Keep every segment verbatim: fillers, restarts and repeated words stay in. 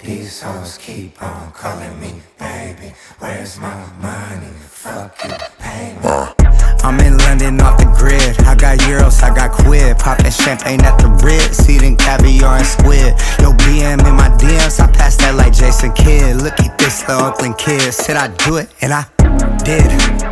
These hoes keep on calling me baby. Where's my money? Fuck you, pay me. I'm in London off the grid. I got euros, I got quid. Poppin' champagne at the Ritz, eating caviar and squid. Yo, B M in my D Ms, I pass that like Jason Kidd. Look at this little Oakland kid. Said I'd do it, and I did.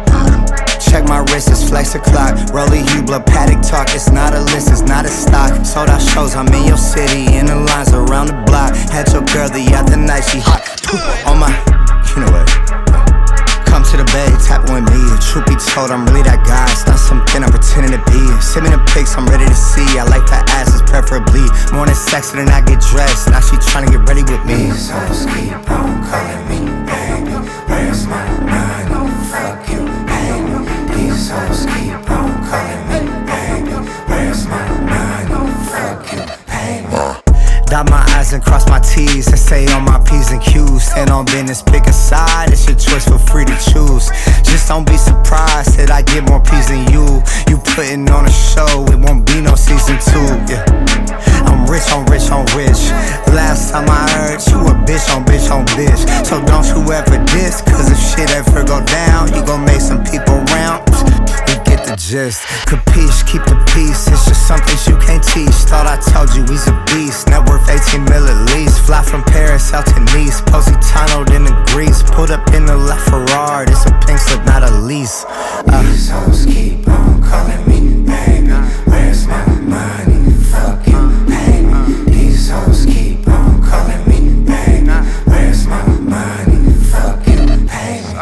Check my wrist, it's flex o'clock. Rollie Hubler, paddock talk. It's not a list, it's not a stock. Sold out shows, I'm in your city, in the lines around the block. Had your girl the other night, she hot. On my, you know what? Come to the bay, tap with me. Truth be told, I'm really that guy. It's not something I'm pretending to be. Send me the pics, I'm ready to see. I like her asses, preferably more than sexy than I get dressed. Now she tryna get ready with me. These hoes keep on calling me baby. Where's my money? Fuck you, pay me. These hoes keep on calling me baby. Where's my money? Fuck you, pay me. Dot my I's and cross my T's and stay on my P's and Q's. Stand on business, pick a side, it's your choice, for free to choose. Just don't be surprised that I get more P's than you. You putting on a show, it won't be no season two, yeah. I'm rich on rich on rich. Last time I heard you a bitch on bitch on bitch. So don't you ever diss, cause if shit ever go down, you gon' make some people round. You get the gist, capiche, keep the peace. It's just some things you can't teach. Thought I told you he's a beast. Net worth eighteen mil at least. Fly from Paris out to Nice. Positano'd in the grease. Pulled up in the LaFerrari. It's a pink slip, not a lease. uh, These hoes keep on calling me baby. Where's my money? Fuck you, pay me. These hoes keep on calling me baby. Where's my money? Fuck you, pay me.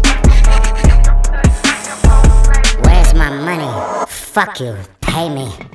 Where's my money? Fuck you, pay me.